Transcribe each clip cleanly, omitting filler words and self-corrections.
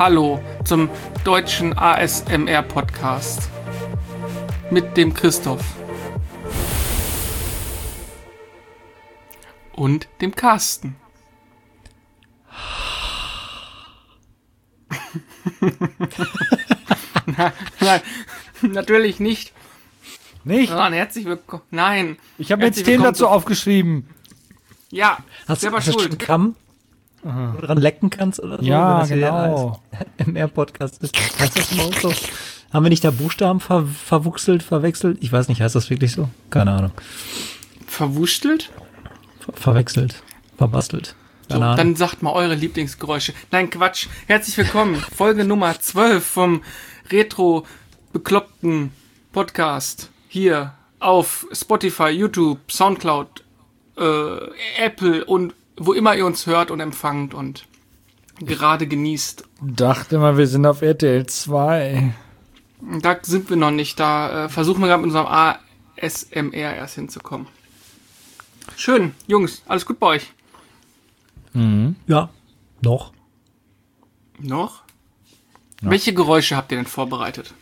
Hallo zum deutschen ASMR-Podcast mit dem Christoph und dem Carsten. Nein, natürlich nicht. Nicht? Herzlich willkommen. Nein. Ich habe jetzt Themen dazu aufgeschrieben. Ja, hast selber du schuld. einen Kamm, wo du dran lecken kannst oder so? Ja, wenn das genau. hier MR-Podcast ist. Heißt das immer so? Haben wir nicht da Buchstaben verwechselt? Ich weiß nicht, heißt das wirklich so? Keine Ahnung. Verwurschtelt? Verwechselt, verbastelt. So, dann sagt mal eure Lieblingsgeräusche. Nein, Quatsch. Herzlich willkommen. Folge Nummer 12 vom Retro-Bekloppten Podcast. Hier auf Spotify, YouTube, Soundcloud, Apple und wo immer ihr uns hört und empfangt und gerade genießt. Dachte mal, wir sind auf RTL 2. Da sind wir noch nicht. Da versuchen wir gerade mit unserem ASMR erst hinzukommen. Schön, Jungs. Alles gut bei euch? Mhm. Ja, doch. Noch? Ja. Welche Geräusche habt ihr denn vorbereitet?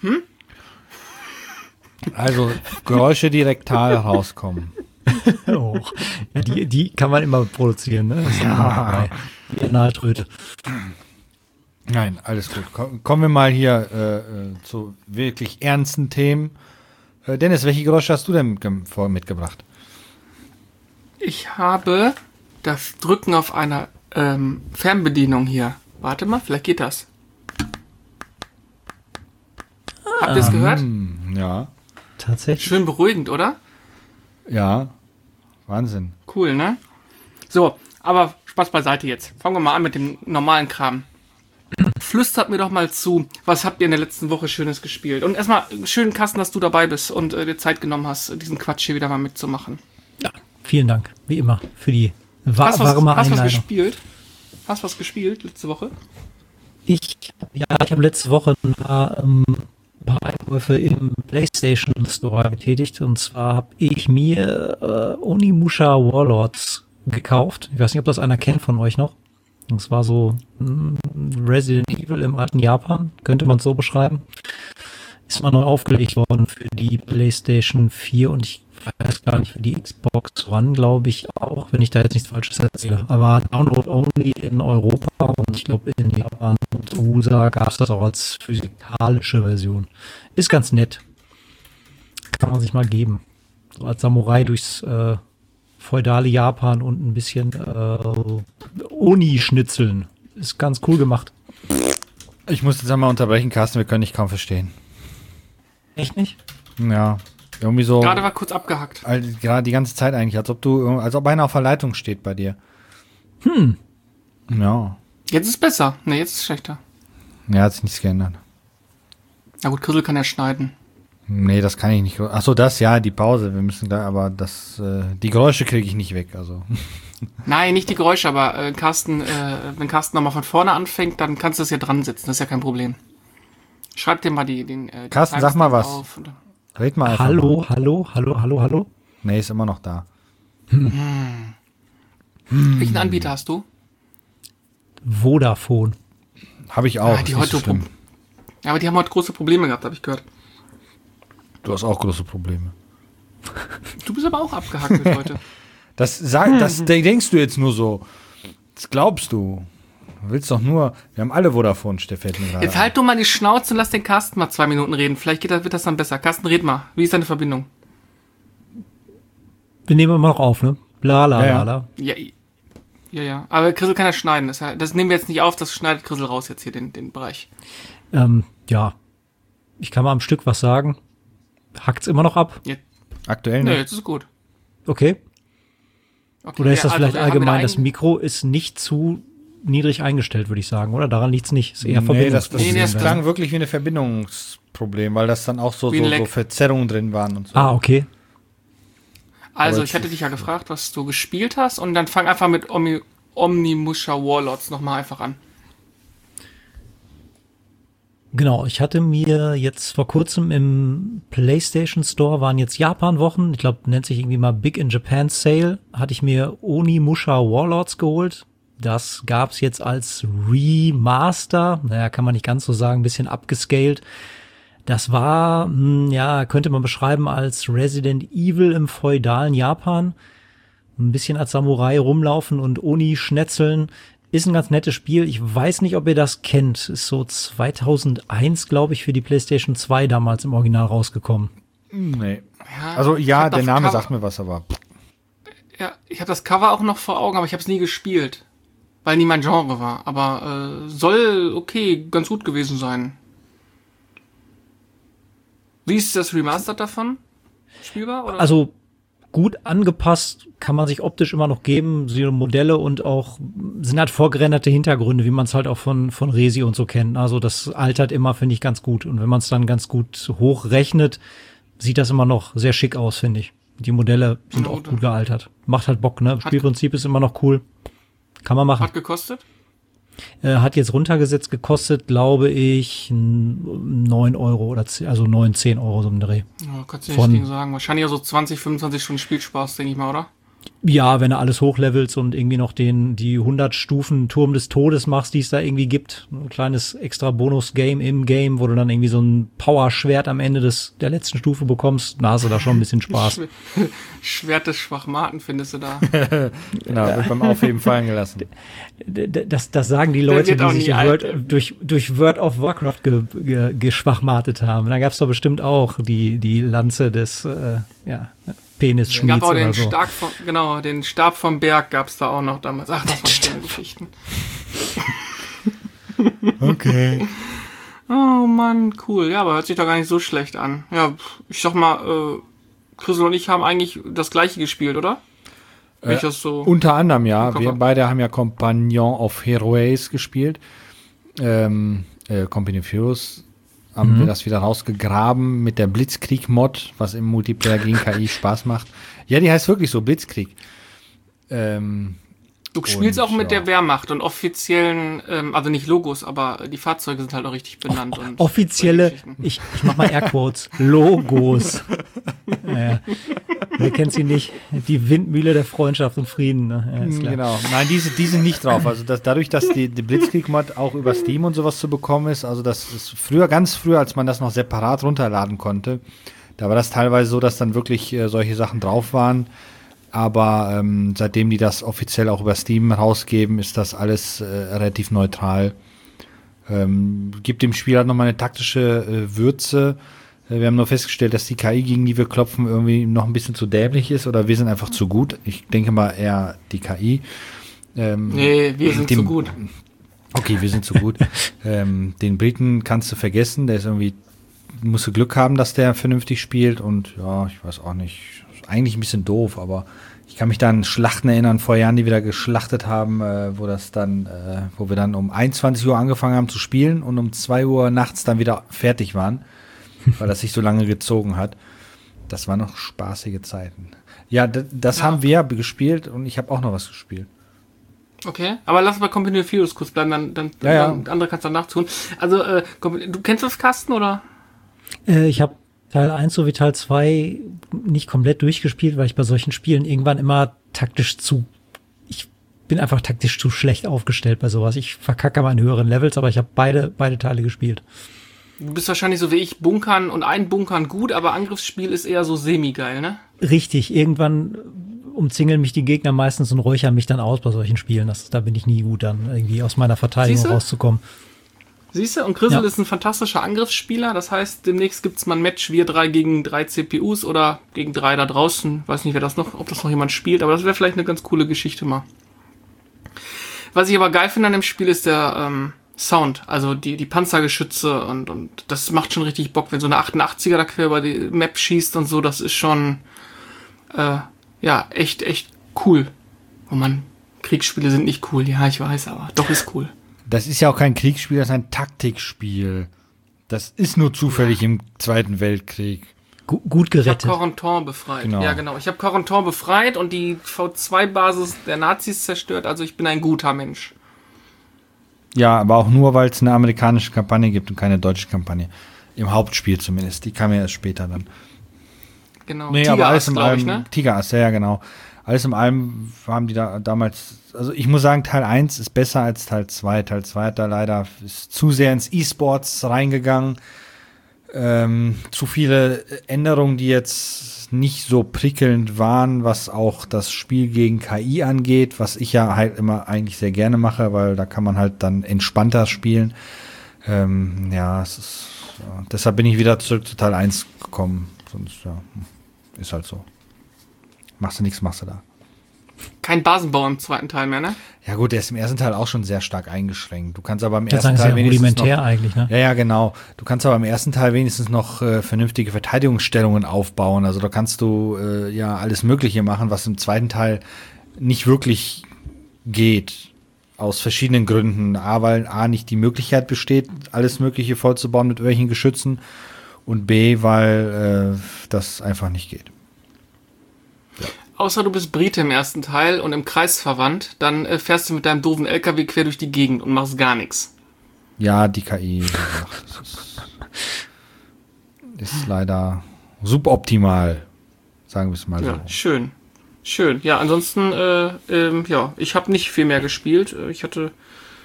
Also Geräusche, die rektal rauskommen. Oh. Ja, die kann man immer produzieren, ne? Das ist ja. Wie eine Nahrtröte. Nein, alles gut. Kommen wir mal hier zu wirklich ernsten Themen. Dennis, welche Geräusche hast du denn mitgebracht? Ich habe das Drücken auf einer Fernbedienung hier. Warte mal, vielleicht geht das. Habt ihr es gehört? Ja. Tatsächlich. Schön beruhigend, oder? Ja. Wahnsinn. Cool, ne? So, aber Spaß beiseite jetzt. Fangen wir mal an mit dem normalen Kram. Flüstert mir doch mal zu, was habt ihr in der letzten Woche Schönes gespielt? Und erstmal schönen Carsten, dass du dabei bist und dir Zeit genommen hast, diesen Quatsch hier wieder mal mitzumachen. Ja, vielen Dank, wie immer, für die Hast warme was Einleitung. gespielt? Hast was gespielt letzte Woche? Ich habe letzte Woche ein paar Einkäufe im PlayStation Store getätigt. Und zwar habe ich mir Onimusha Warlords gekauft. Ich weiß nicht, ob das einer kennt von euch noch. Das war so Resident Evil im alten Japan, könnte man es so beschreiben. Ist mal neu aufgelegt worden für die PlayStation 4 und ich weiß gar nicht, für die Xbox One, glaube ich auch, wenn ich da jetzt nichts Falsches erzähle. Aber Download only in Europa und ich glaube in Japan und USA gab es das auch als physikalische Version. Ist ganz nett. Kann man sich mal geben. So als Samurai durchs feudale Japan und ein bisschen Oni-Schnitzeln. Ist ganz cool gemacht. Ich muss jetzt einmal unterbrechen, Carsten, wir können dich kaum verstehen. Echt nicht? Ja, irgendwie so. Gerade war kurz abgehackt. Gerade die ganze Zeit eigentlich, als ob einer auf der Leitung steht bei dir. Ja. Jetzt ist besser. Ne, jetzt ist schlechter. Ja, hat sich nichts geändert. Na gut, Chrisel kann ja schneiden. Nee, das kann ich nicht. Achso, das, ja, die Pause. Wir müssen da, aber die Geräusche kriege ich nicht weg, also. Nein, nicht die Geräusche, aber Carsten, wenn Carsten nochmal von vorne anfängt, dann kannst du das ja dran setzen. Das ist ja kein Problem. Schreib dir mal den Carsten, sag mal was. auf. Red mal einfach. Hallo. Nee, ist immer noch da. Welchen Anbieter hast du? Vodafone. Habe ich auch. Ja, die ist nicht so heute schlimm. Ja, aber die haben heute große Probleme gehabt, habe ich gehört. Du hast auch große Probleme. Du bist aber auch abgehackt mit heute. Das denkst du jetzt nur so. Das glaubst du. Du willst doch nur. Wir haben alle Vodafone, Stefan. Jetzt halt doch mal die Schnauze und lass den Carsten mal 2 Minuten reden. Vielleicht wird das dann besser. Carsten, red mal. Wie ist deine Verbindung? Wir nehmen immer noch auf, ne? Bla. Ja. Aber Chrisel kann ja schneiden. Das nehmen wir jetzt nicht auf, das schneidet Chrisel raus jetzt hier, den Bereich. Ja. Ich kann mal am Stück was sagen. Hackt's immer noch ab? Aktuell Nö, nicht. jetzt ist gut. Okay. Okay, Oder ist das vielleicht wir haben wieder allgemein, das Mikro ist nicht zu niedrig eingestellt, würde ich sagen, oder? Daran liegt's nicht. Ist eher Nee, das das klang wirklich wie ein Verbindungsproblem, weil das dann auch so Verzerrungen drin waren und so. Ah, okay. Also, ich hatte dich ja gefragt, was du gespielt hast, und dann fang einfach mit Onimusha Warlords nochmal einfach an. Genau, ich hatte mir jetzt vor kurzem im PlayStation Store, waren jetzt Japan-Wochen, ich glaube, nennt sich irgendwie mal Big in Japan Sale, hatte ich mir Onimusha Warlords geholt. Das gab's jetzt als Remaster. Naja, kann man nicht ganz so sagen, ein bisschen abgescaled. Das war, ja, könnte man beschreiben als Resident Evil im feudalen Japan. Ein bisschen als Samurai rumlaufen und Oni schnetzeln. Ist ein ganz nettes Spiel. Ich weiß nicht, ob ihr das kennt. Ist so 2001, glaube ich, für die PlayStation 2 damals im Original rausgekommen. Nee. Ja, Also ja, der Name Cover, sagt mir was, aber... Ja, ich habe das Cover auch noch vor Augen, aber ich habe es nie gespielt. Weil nie mein Genre war. Aber soll okay, ganz gut gewesen sein. Wie ist das Remastered davon? Spielbar? Oder? Also gut angepasst kann man sich optisch immer noch geben. So Modelle und auch sind halt vorgerenderte Hintergründe, wie man es halt auch von Resi und so kennt. Also das altert immer, finde ich, ganz gut. Und wenn man es dann ganz gut hochrechnet, sieht das immer noch sehr schick aus, finde ich. Die Modelle sind auch gut gealtert. Macht halt Bock, ne? Spielprinzip ist immer noch cool. Kann man machen. Hat gekostet? Hat jetzt runtergesetzt, gekostet, glaube ich, 9 Euro oder 10 Euro so im Dreh. Ja, kannst du nicht gegen sagen. Wahrscheinlich auch so 20, 25 Stunden Spielspaß, denke ich mal, oder? Ja, wenn du alles hochlevelst und irgendwie noch die 100 Stufen Turm des Todes machst, die es da irgendwie gibt. Ein kleines extra Bonus-Game im Game, wo du dann irgendwie so ein Power-Schwert am Ende der letzten Stufe bekommst. Da hast du da schon ein bisschen Spaß. Schwert des Schwachmaten findest du da. Genau, wird beim Aufheben fallen gelassen. Das sagen die Leute, die sich durch World of Warcraft geschwachmatet haben. Da gab's doch bestimmt auch die Lanze des Penisschmieds gab auch oder so. Den Stab vom Berg gab's da auch noch damals. Ach, das waren schöne Geschichten. Okay. Oh Mann, cool. Ja, aber hört sich doch gar nicht so schlecht an. Ja, ich sag mal, Chrisel und ich haben eigentlich das Gleiche gespielt, oder? Wenn ich das so unter anderem, ja. Wir beide haben ja Companion of Heroes gespielt. Company of Heroes haben wir das wieder rausgegraben mit der Blitzkrieg-Mod, was im Multiplayer gegen KI Spaß macht. Ja, die heißt wirklich so, Blitzkrieg. Du spielst auch mit der Wehrmacht und offiziellen, also nicht Logos, aber die Fahrzeuge sind halt auch richtig benannt. Und offizielle, ich mach mal Airquotes, Logos. Wer kennt sie nicht? Die Windmühle der Freundschaft und Frieden. Ne? Ja, ist klar. Genau. Nein, die sind nicht drauf. Also dadurch, dass die Blitzkrieg-Mod auch über Steam und sowas zu bekommen ist, also das ist ganz früher, als man das noch separat runterladen konnte, da war das teilweise so, dass dann wirklich solche Sachen drauf waren. Aber seitdem die das offiziell auch über Steam rausgeben, ist das alles relativ neutral. Gibt dem Spiel halt nochmal eine taktische Würze. Wir haben nur festgestellt, dass die KI, gegen die wir klopfen, irgendwie noch ein bisschen zu dämlich ist oder wir sind einfach zu gut. Ich denke mal eher die KI. Nee, wir sind zu gut. Okay, wir sind zu gut. Den Briten kannst du vergessen, der ist irgendwie, musst du Glück haben, dass der vernünftig spielt und ja, ich weiß auch nicht, ist eigentlich ein bisschen doof, aber ich kann mich da an Schlachten erinnern, vor Jahren, die wir da geschlachtet haben, wo wir dann um 21 Uhr angefangen haben zu spielen und um 2 Uhr nachts dann wieder fertig waren, weil das sich so lange gezogen hat. Das waren noch spaßige Zeiten. Ja, das haben wir gespielt und ich habe auch noch was gespielt. Okay, aber lass mal Company of Heroes kurz bleiben, dann andere kannst du dann nachtun. Also, du kennst das, Carsten, oder? Ich habe Teil 1 sowie Teil 2 nicht komplett durchgespielt, weil ich bei solchen Spielen irgendwann immer ich bin einfach taktisch zu schlecht aufgestellt bei sowas. Ich verkacke mal in höheren Levels, aber ich habe beide Teile gespielt. Du bist wahrscheinlich so wie ich, Bunkern und Einbunkern gut, aber Angriffsspiel ist eher so semi-geil, ne? Richtig, irgendwann umzingeln mich die Gegner meistens und räuchern mich dann aus bei solchen Spielen. Da bin ich nie gut, dann irgendwie aus meiner Verteidigung rauszukommen. Siehst du, und Chrisel ist ein fantastischer Angriffsspieler, das heißt, demnächst gibt's mal ein Match, wir 3 gegen 3 CPUs oder gegen 3 da draußen, weiß nicht, ob das noch jemand spielt, aber das wäre vielleicht eine ganz coole Geschichte mal. Was ich aber geil finde an dem Spiel ist der Sound, also die Panzergeschütze und das macht schon richtig Bock, wenn so eine 88er da quer über die Map schießt und so, das ist schon echt cool. Oh Mann, Kriegsspiele sind nicht cool, ja, ich weiß, aber doch ist cool. Das ist ja auch kein Kriegsspiel, das ist ein Taktikspiel. Das ist nur zufällig im Zweiten Weltkrieg. Gut gerettet. Ich habe Corentin befreit. Genau. Ja, genau. Ich habe Corentin befreit und die V2-Basis der Nazis zerstört. Also ich bin ein guter Mensch. Ja, aber auch nur, weil es eine amerikanische Kampagne gibt und keine deutsche Kampagne. Im Hauptspiel zumindest. Die kam ja erst später dann. Genau. Nee, aber alles in glaube allem, ich, ne? Tigerass, ja, genau. Alles in allem haben die da damals, also ich muss sagen, Teil 1 ist besser als Teil 2. Teil 2 hat da leider ist zu sehr ins E-Sports reingegangen. Zu viele Änderungen, die jetzt nicht so prickelnd waren, was auch das Spiel gegen KI angeht, was ich ja halt immer eigentlich sehr gerne mache, weil da kann man halt dann entspannter spielen. Es ist, ja, deshalb bin ich wieder zurück zu Teil 1 gekommen. Sonst, ja, ist halt so. Machst du nichts, machst du da. Kein Basenbau im zweiten Teil mehr, ne? Ja gut, der ist im ersten Teil auch schon sehr stark eingeschränkt. Du kannst aber im Das ersten ist Teil ja wenigstens rudimentär noch, eigentlich, ne? Ja, genau. Du kannst aber im ersten Teil wenigstens noch vernünftige Verteidigungsstellungen aufbauen. Also da kannst du alles Mögliche machen, was im zweiten Teil nicht wirklich geht. Aus verschiedenen Gründen. Weil A, nicht die Möglichkeit besteht, alles Mögliche vollzubauen mit irgendwelchen Geschützen. Und B, weil das einfach nicht geht. Außer du bist Brite im ersten Teil und im Kreis verwandt, dann fährst du mit deinem doofen LKW quer durch die Gegend und machst gar nichts. Ja, die KI, wie gesagt, ist leider suboptimal, sagen wir es mal so. Ja, schön. Schön. Ja, ansonsten, ich habe nicht viel mehr gespielt. Ich hatte,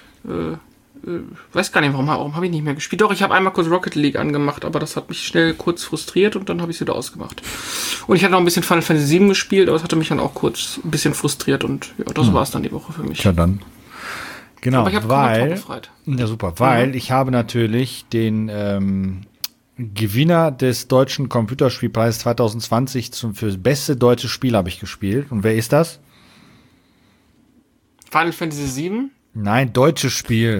weiß gar nicht, warum habe ich nicht mehr gespielt. Doch, ich habe einmal kurz Rocket League angemacht, aber das hat mich schnell kurz frustriert und dann habe ich es wieder ausgemacht. Und ich hatte noch ein bisschen Final Fantasy VII gespielt, aber es hatte mich dann auch kurz ein bisschen frustriert und ja, das war es dann die Woche für mich. Ja, dann. Genau, aber ich habe weil, befreit. Ja, super, weil ich habe natürlich den Gewinner des Deutschen Computerspielpreises 2020 für das beste deutsche Spiel habe ich gespielt. Und wer ist das? Final Fantasy VII? Nein, deutsches Spiel.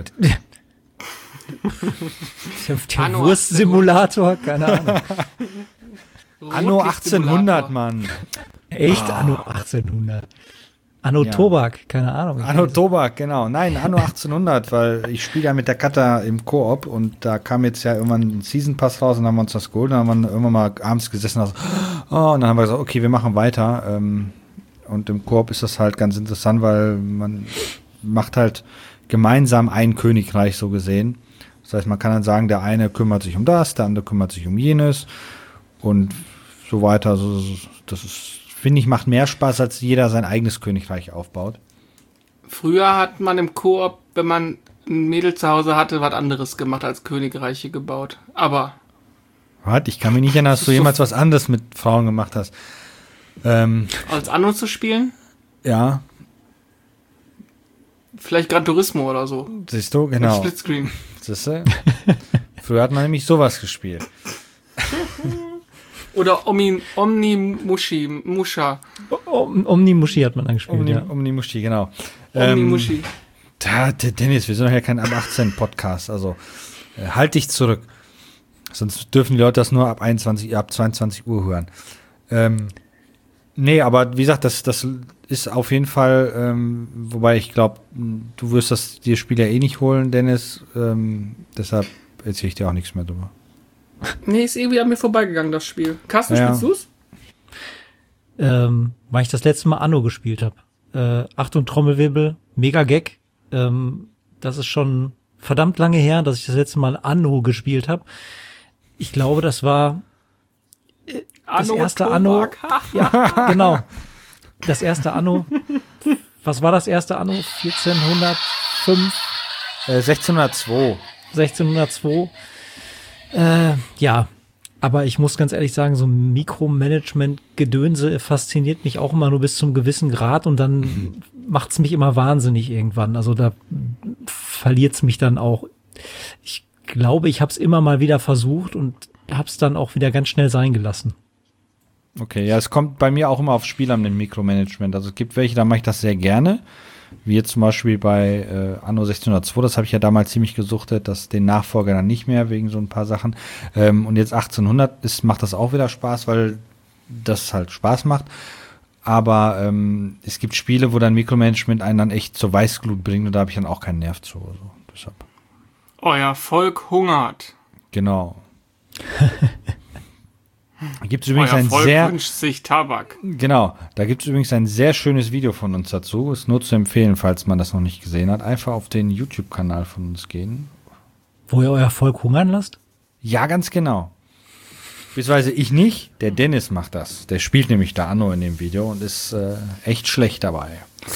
Der Wurstsimulator, keine Ahnung. Anno 1800, Mann. Echt? Anno 1800. Anno Tobak, keine Ahnung. Anno Tobak, genau. Nein, Anno 1800, weil ich spiele ja mit der Katha im Koop und da kam jetzt ja irgendwann ein Season Pass raus und dann haben wir uns das geholt. Dann haben wir irgendwann mal abends gesessen und dann haben wir gesagt, okay, wir machen weiter. Und im Koop ist das halt ganz interessant, weil man macht halt gemeinsam ein Königreich so gesehen. Das heißt, man kann dann sagen, der eine kümmert sich um das, der andere kümmert sich um jenes und so weiter. Also das ist, finde ich, macht mehr Spaß, als jeder sein eigenes Königreich aufbaut. Früher hat man im Koop, wenn man ein Mädel zu Hause hatte, was anderes gemacht als Königreiche gebaut. Aber Warte, ich kann mich nicht erinnern, dass du jemals was anderes mit Frauen gemacht hast. als Anno zu spielen? Ja, Vielleicht Gran Turismo oder so. siehst du, genau. Splitscreen. Siehste? Früher hat man nämlich sowas gespielt. Oder Musha. Omnimushi hat man angespielt, ja. Omnimushi, genau. Omnimushi. Dennis, wir sind doch ja kein ab 18 Podcast, also halt dich zurück. Sonst dürfen die Leute das nur ab 22 Uhr hören. Nee, aber wie gesagt, das ist auf jeden Fall, wobei ich glaube, du wirst das Spiel ja eh nicht holen, Dennis. Deshalb erzähle ich dir auch nichts mehr drüber. Nee, ist irgendwie an mir vorbeigegangen, das Spiel. Carsten, spielst du's? Weil ich das letzte Mal Anno gespielt habe. Achtung, Trommelwirbel, mega Gag. Das ist schon verdammt lange her, dass ich das letzte Mal Anno gespielt habe. Ich glaube, das war das erste Anno. Ja, genau. Das erste Anno. Was war das erste Anno? 1405? 1602. 1602. Ja, aber ich muss ganz ehrlich sagen, so Mikromanagement-Gedönse fasziniert mich auch immer nur bis zum gewissen Grad und dann macht's mich immer wahnsinnig irgendwann. Also da verliert's mich dann auch. Ich glaube, ich habe es immer mal wieder versucht und habe es dann auch wieder ganz schnell sein gelassen. Okay, ja, es kommt bei mir auch immer aufs Spiel an, dem Mikromanagement. Also es gibt welche, da mache ich das sehr gerne. Wie jetzt zum Beispiel bei Anno 1602, das habe ich ja damals ziemlich gesuchtet, den Nachfolger dann nicht mehr, wegen so ein paar Sachen. Und jetzt 1800 macht das auch wieder Spaß, weil das halt Spaß macht. Aber es gibt Spiele, wo dann Mikromanagement einen dann echt zur Weißglut bringt und da habe ich dann auch keinen Nerv zu. Also, deshalb. Euer Volk hungert. Genau. Da gibt es übrigens Euer ein Volk sehr wünscht sich Tabak. Genau, da gibt es übrigens ein sehr schönes Video von uns dazu. Ist nur zu empfehlen, falls man das noch nicht gesehen hat. Einfach auf den YouTube-Kanal von uns gehen. Wo ihr euer Volk hungern lasst? Ja, ganz genau. Beziehungsweise ich nicht, der Dennis macht das. Der spielt nämlich da Anno in dem Video und ist echt schlecht dabei.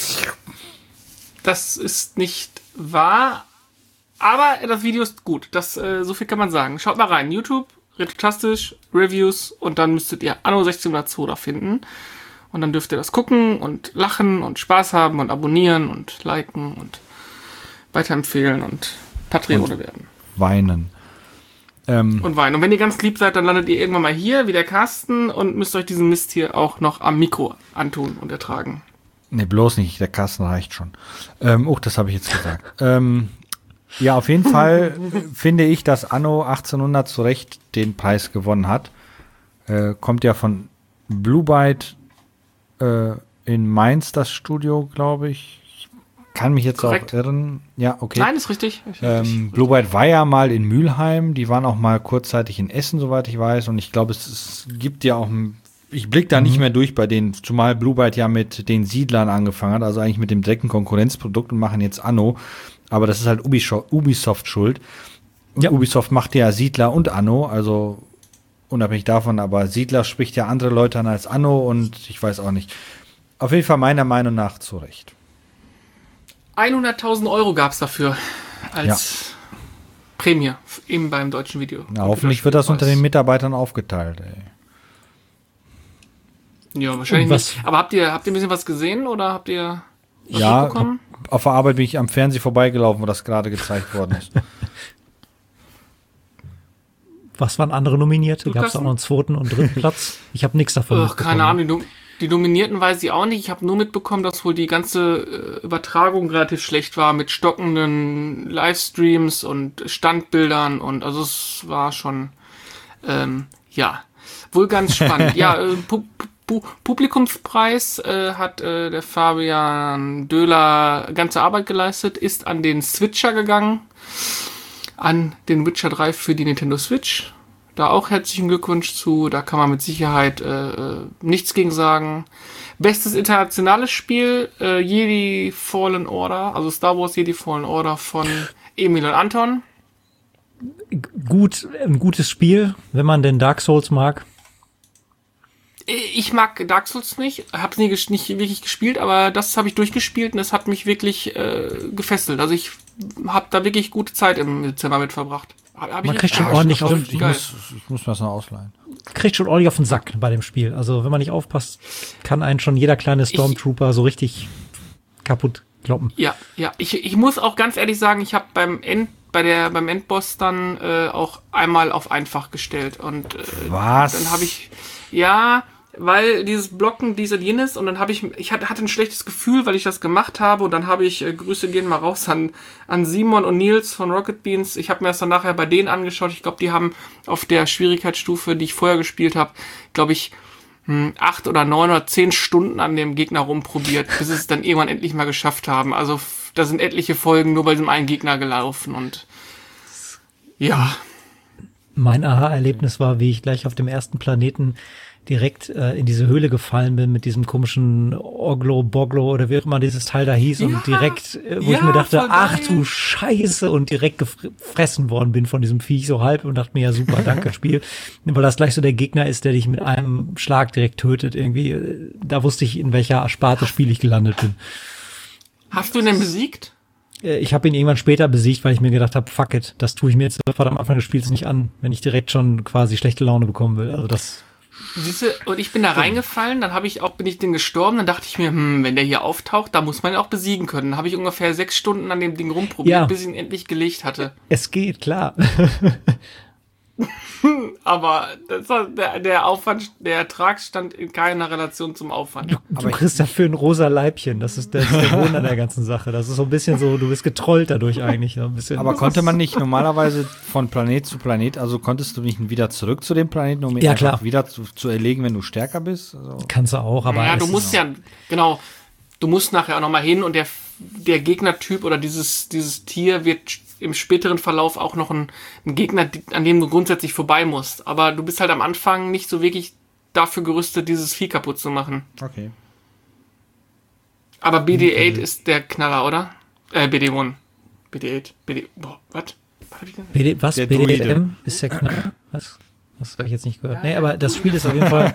Das ist nicht wahr, aber das Video ist gut. So viel kann man sagen. Schaut mal rein. YouTube, Retrotastisch, Reviews und dann müsstet ihr Anno 1602 da finden. Und dann dürft ihr das gucken und lachen und Spaß haben und abonnieren und liken und weiterempfehlen und Patreone werden. Weinen. Und weinen. Und wenn ihr ganz lieb seid, dann landet ihr irgendwann mal hier, wie der Carsten, und müsst euch diesen Mist hier auch noch am Mikro antun und ertragen. Nee, bloß nicht. Der Kasten reicht schon. Das habe ich jetzt gesagt. Ja, auf jeden Fall finde ich, dass Anno 1800 zu Recht den Preis gewonnen hat. Kommt ja von Blue Byte in Mainz, das Studio, glaube ich. Kann mich jetzt Korrekt. auch irren. Ja, okay. Nein, ist richtig. Blue Byte war ja mal in Mülheim. Die waren auch mal kurzzeitig in Essen, soweit ich weiß. Und ich glaube, es gibt ja auch ich blicke da nicht mehr durch bei denen, zumal Blue Byte ja mit den Siedlern angefangen hat, also eigentlich mit dem direkten Konkurrenzprodukt und machen jetzt Anno. Aber das ist halt Ubisoft schuld. Ja. Ubisoft macht ja Siedler und Anno, also unabhängig davon, aber Siedler spricht ja andere Leute an als Anno und ich weiß auch nicht. Auf jeden Fall meiner Meinung nach zu Recht. 100.000 Euro gab es dafür als Prämie, eben beim deutschen Video. Na, hoffentlich wird das unter den Mitarbeitern aufgeteilt, ey. Ja, wahrscheinlich nicht. Aber habt ihr ein bisschen was gesehen oder habt ihr was mitbekommen? Auf der Arbeit bin ich am Fernsehen vorbeigelaufen, wo das gerade gezeigt worden ist. Was waren andere Nominierte? Gab es auch noch einen zweiten und dritten Platz? Ich habe nichts davon mitbekommen. Keine Ahnung, die Nominierten weiß ich auch nicht. Ich habe nur mitbekommen, dass wohl die ganze Übertragung relativ schlecht war mit stockenden Livestreams und Standbildern und also es war schon wohl ganz spannend. Publikumspreis hat der Fabian Döhler ganze Arbeit geleistet, ist an den Switcher gegangen, an den Witcher 3 für die Nintendo Switch. Da auch herzlichen Glückwunsch zu, da kann man mit Sicherheit nichts gegen sagen. Bestes internationales Spiel, Jedi Fallen Order, also Star Wars Jedi Fallen Order von Emil und Anton. Ein gutes Spiel, wenn man denn Dark Souls mag. Ich mag Dark Souls nicht, hab's nicht wirklich gespielt, aber das habe ich durchgespielt und es hat mich wirklich gefesselt. Also ich habe da wirklich gute Zeit im Dezember mit verbracht. Man kriegt schon ordentlich auf ich muss mir das noch ausleihen. Kriegt schon ordentlich auf den Sack bei dem Spiel. Also wenn man nicht aufpasst, kann einen schon jeder kleine Stormtrooper so richtig kaputt kloppen. Ja, ich muss auch ganz ehrlich sagen, ich habe beim Endboss dann auch einmal auf einfach gestellt und was? Dann habe ich weil dieses Blocken, dies und jenes und dann habe ich hatte ein schlechtes Gefühl, weil ich das gemacht habe und dann habe ich, Grüße gehen mal raus an Simon und Nils von Rocket Beans, ich habe mir das dann nachher bei denen angeschaut, ich glaube, die haben auf der Schwierigkeitsstufe, die ich vorher gespielt habe, glaube ich, 8 oder 9 oder 10 Stunden an dem Gegner rumprobiert, bis sie es dann irgendwann endlich mal geschafft haben, also da sind etliche Folgen nur bei diesem einen Gegner gelaufen und ja. Mein Aha-Erlebnis war, wie ich gleich auf dem ersten Planeten direkt in diese Höhle gefallen bin mit diesem komischen Oglo-Boglo oder wie auch immer dieses Teil da hieß und direkt, wo ich mir dachte, ach du Scheiße und direkt gefressen worden bin von diesem Viech so halb und dachte mir, ja super, danke Spiel, weil das gleich so der Gegner ist, der dich mit einem Schlag direkt tötet irgendwie, da wusste ich, in welcher Sparte Spiel ich gelandet bin. Hast du ihn denn besiegt? Ich habe ihn irgendwann später besiegt, weil ich mir gedacht habe, fuck it, das tue ich mir jetzt sofort am Anfang des Spiels nicht an, wenn ich direkt schon quasi schlechte Laune bekommen will. Also das. Siehste, und ich bin da reingefallen, dann bin ich den gestorben, dann dachte ich mir, wenn der hier auftaucht, da muss man ihn auch besiegen können. Dann habe ich ungefähr 6 Stunden an dem Ding rumprobiert, bis ich ihn endlich gelegt hatte. Es geht, klar. Aber das war der Aufwand, der Ertrag stand in keiner Relation zum Aufwand. Du kriegst dafür ein rosa Leibchen. Das ist der Grund an der ganzen Sache. Das ist so ein bisschen so, du bist getrollt dadurch eigentlich. So ein bisschen. Aber konnte man nicht normalerweise von Planet zu Planet, also konntest du nicht wieder zurück zu dem Planeten, um ihn einfach wieder zu erlegen, wenn du stärker bist? Also kannst du auch, aber. Ja, du musst du musst nachher auch nochmal hin und der Gegnertyp oder dieses Tier wird im späteren Verlauf auch noch ein Gegner, an dem du grundsätzlich vorbei musst. Aber du bist halt am Anfang nicht so wirklich dafür gerüstet, dieses Vieh kaputt zu machen. Okay. Aber BD8 ist der Knaller, oder? BD1. BD8. Was? Was? BDM ist der Knaller? Was? Das habe ich jetzt nicht gehört. Nee, aber das Spiel ist auf jeden Fall,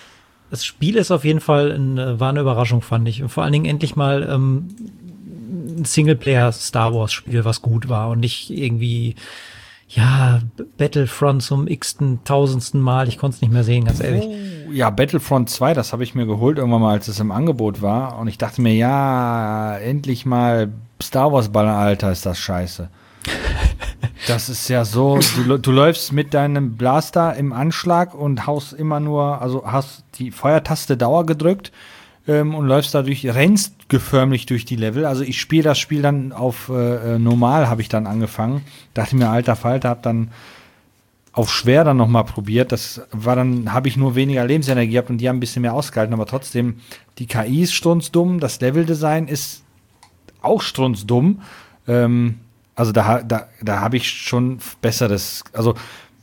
war eine Überraschung, fand ich. Und vor allen Dingen endlich mal ein Singleplayer-Star Wars-Spiel, was gut war und nicht irgendwie, ja, Battlefront zum x-ten, tausendsten Mal. Ich konnte es nicht mehr sehen, ganz ehrlich. Oh, ja, Battlefront 2, das habe ich mir geholt irgendwann mal, als es im Angebot war. Und ich dachte mir, ja, endlich mal Star Wars-Baller, Alter, ist das scheiße. Das ist ja so, du läufst mit deinem Blaster im Anschlag und haust immer nur, also hast die Feuertaste Dauer gedrückt und läufst dadurch, rennst förmlich durch die Level. Also ich spiele das Spiel dann auf normal, habe ich dann angefangen. Dachte mir, alter Falter, hab dann auf schwer dann nochmal probiert. Das war dann, habe ich nur weniger Lebensenergie gehabt und die haben ein bisschen mehr ausgehalten, aber trotzdem, die KI ist strunzdumm, das Leveldesign ist auch strunzdumm. Also da habe ich schon besseres, also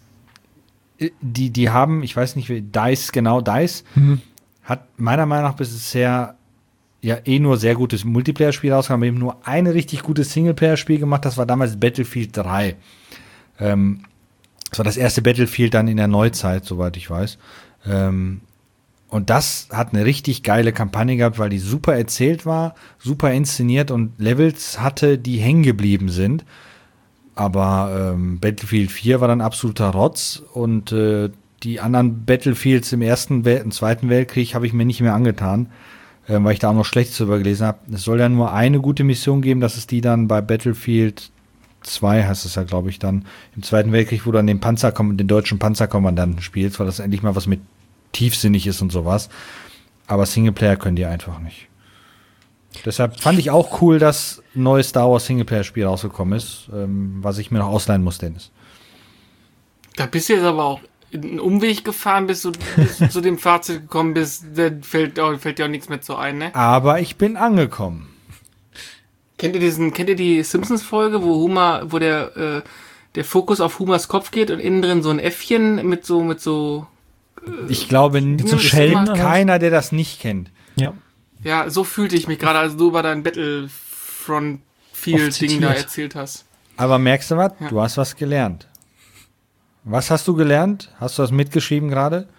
die haben, ich weiß nicht, wie DICE hat meiner Meinung nach bisher ja nur sehr gutes Multiplayer-Spiel rausgekommen, aber eben nur ein richtig gutes Singleplayer-Spiel gemacht, das war damals Battlefield 3. Das war das erste Battlefield dann in der Neuzeit, soweit ich weiß. Und das hat eine richtig geile Kampagne gehabt, weil die super erzählt war, super inszeniert und Levels hatte, die hängen geblieben sind. Aber Battlefield 4 war dann absoluter Rotz und die anderen Battlefields im und Zweiten Weltkrieg habe ich mir nicht mehr angetan, weil ich da auch noch Schlechtes drüber gelesen habe. Es soll ja nur eine gute Mission geben, das ist die dann bei Battlefield 2, heißt es ja, glaube ich, dann im Zweiten Weltkrieg, wo du dann den deutschen Panzerkommandanten spielst, weil das endlich mal was mit tiefsinnig ist und sowas. Aber Singleplayer können die einfach nicht. Deshalb fand ich auch cool, dass ein neues Star Wars Singleplayer-Spiel rausgekommen ist, was ich mir noch ausleihen muss, Dennis. Da bist du jetzt aber auch einen Umweg gefahren, bis du zu dem Fazit gekommen bist, da fällt dir auch nichts mehr zu ein, ne? Aber ich bin angekommen. Kennt ihr die Simpsons-Folge, wo der Fokus auf Homers Kopf geht und innen drin so ein Äffchen mit so ich glaube, so Schellen, keiner, der das nicht kennt. Ja. Ja, so fühlte ich mich gerade, als du über dein Battlefront-Field-Ding da erzählt hast. Aber merkst du was? Ja. Du hast was gelernt. Was hast du gelernt? Hast du das mitgeschrieben gerade?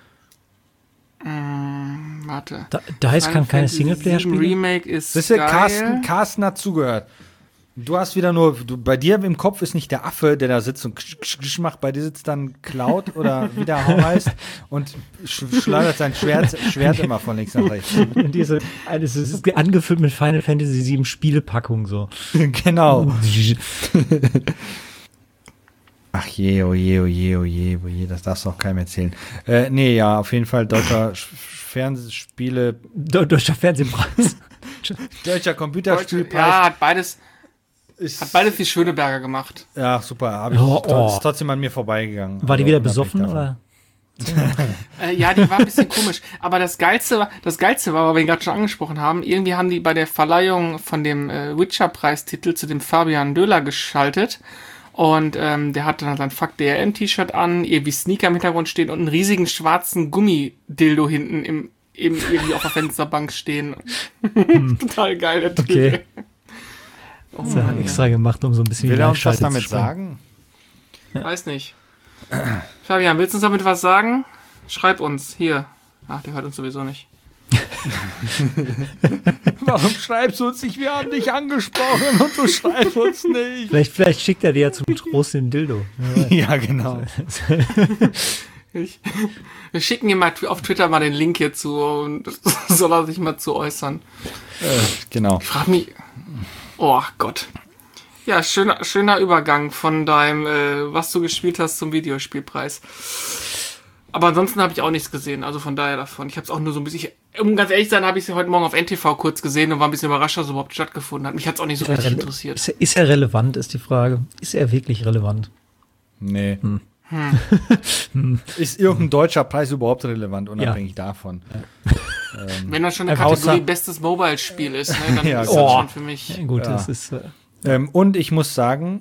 Warte. Da heißt keine Singleplayer-Spiele? Remake ist Siehst du, geil. Carsten hat zugehört. Du hast wieder bei dir im Kopf ist nicht der Affe, der da sitzt und ksch macht, bei dir sitzt dann Cloud oder wie der heißt und schleudert sein Schwert immer von links nach rechts. Und es ist angefüllt mit Final Fantasy 7 Spielepackung so. Genau. Ach je, oh je, oh je, oh je, oh je, das darfst du auch keinem erzählen. Nee, ja, auf jeden Fall deutscher Fernsehspiele. Deutscher Fernsehpreis. Deutscher Computerspielpreis. Ja, hat beides die Schöneberger gemacht. Ja, super. Ist trotzdem an mir vorbeigegangen. War die wieder besoffen, oder? Ja, die war ein bisschen komisch. Aber das Geilste war, weil wir ihn gerade schon angesprochen haben, irgendwie haben die bei der Verleihung von dem Witcher-Preistitel zu dem Fabian Döhler geschaltet. Und der hatte dann sein Fuck DRM-T-Shirt an, irgendwie Sneaker im Hintergrund stehen und einen riesigen schwarzen Gummidildo hinten irgendwie auf der Fensterbank stehen. Total geil, der Typ. Okay. Oh, das hat er extra gemacht, um so ein bisschen Will er uns was damit sagen? Weiß nicht. Fabian, willst du uns damit was sagen? Schreib uns, hier. Ach, der hört uns sowieso nicht. Warum schreibst du uns nicht? Wir haben dich angesprochen und du schreibst uns nicht. Vielleicht schickt er dir ja zum Trost den Dildo. Ja, genau. Wir schicken ihm mal auf Twitter mal den Link hierzu und soll er sich mal zu äußern. Genau. Ich frage mich. Oh Gott. Ja, schöner Übergang von deinem, was du gespielt hast, zum Videospielpreis. Aber ansonsten habe ich auch nichts gesehen, also von daher davon. Ich habe es auch nur so ein bisschen, um ganz ehrlich zu sein, habe ich es heute Morgen auf NTV kurz gesehen und war ein bisschen überrascht, dass es überhaupt stattgefunden hat. Mich hat es auch nicht so richtig interessiert. Ist er relevant, ist die Frage. Ist er wirklich relevant? Nee. Ist irgendein deutscher Preis überhaupt relevant, unabhängig davon? Ja. Wenn das schon eine Kategorie bestes Mobile-Spiel ist, ne, dann ist das schon für mich. Ja, gut, das ist. Und ich muss sagen,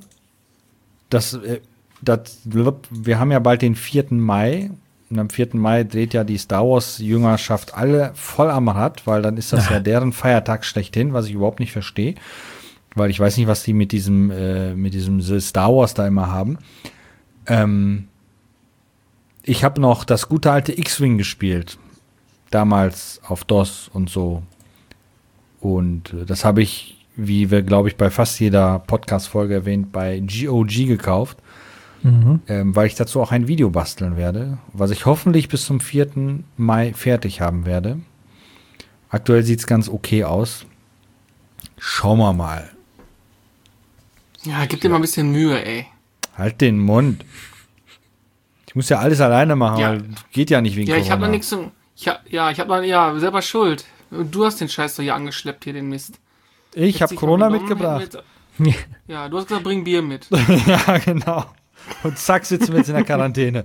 wir haben ja bald den 4. Mai. Und am 4. Mai dreht ja die Star Wars-Jüngerschaft alle voll am Rad, weil dann ist das ja deren Feiertag schlechthin, was ich überhaupt nicht verstehe. Weil ich weiß nicht, was die mit diesem Star Wars da immer haben. ich habe noch das gute alte X-Wing gespielt. Damals auf DOS und so. Und das habe ich, wie wir, glaube ich, bei fast jeder Podcast-Folge erwähnt, bei GOG gekauft. Weil ich dazu auch ein Video basteln werde, was ich hoffentlich bis zum 4. Mai fertig haben werde. Aktuell sieht es ganz okay aus. Schauen wir mal. Ja, gib dir mal ein bisschen Mühe, ey. Halt den Mund. Ich muss ja alles alleine machen, Ja. weil geht ja nicht wegen Ja, Corona. ich habe noch nichts zu... Ich hab noch... Ja, selber schuld. Du hast den Scheiß doch hier angeschleppt, hier den Mist. Ich habe Hättest Corona dich mal genommen, mitgebracht. Ja, du hast gesagt, bring Bier mit. Ja, genau. Und zack, sitzen wir jetzt in der Quarantäne.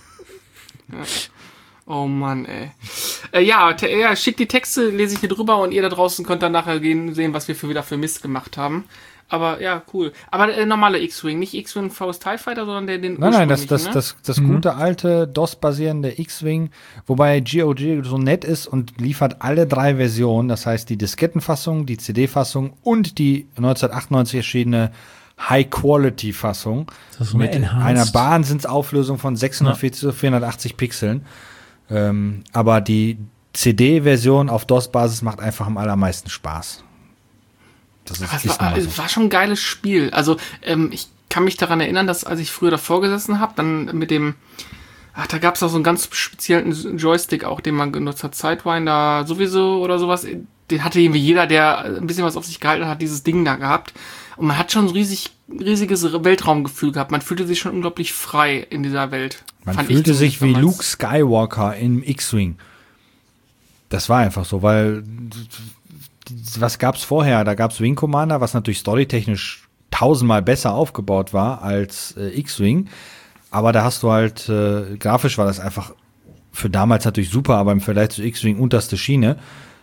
Oh Mann, ey. Ja, schickt die Texte, lese ich hier drüber und ihr da draußen könnt dann nachher sehen, was wir wieder für Mist gemacht haben. Aber ja, cool. Aber normale X-Wing, nicht X-Wing Faust TIE Fighter, sondern den Nein, das ursprünglichen, ne? gute alte DOS-basierende X-Wing, wobei GOG so nett ist und liefert alle 3 Versionen, das heißt die Diskettenfassung, die CD-Fassung und die 1998 erschienene High-Quality-Fassung Das ist so eine mit Enhanced. einer Wahnsinnsauflösung von 640 zu 480 Pixeln. Aber die CD-Version auf DOS-Basis macht einfach am allermeisten Spaß. Das Es war schon ein geiles Spiel. Also, ich kann mich daran erinnern, dass als ich früher davor gesessen habe, dann mit dem, da gab es auch so einen ganz speziellen Joystick auch, den man genutzt hat, Sidewinder sowieso oder sowas. Den hatte irgendwie jeder, der ein bisschen was auf sich gehalten hat, dieses Ding da gehabt. Und man hat schon so riesiges Weltraumgefühl gehabt. Man fühlte sich schon unglaublich frei in dieser Welt. Man fühlte sich wie Luke Skywalker im X-Wing. Das war einfach so, weil was gab's vorher? Da gab's Wing Commander, was natürlich storytechnisch 1000-mal besser aufgebaut war als X-Wing. Aber da hast du halt, grafisch war das einfach für damals natürlich super, aber im Vergleich zu X-Wing unterste Schiene.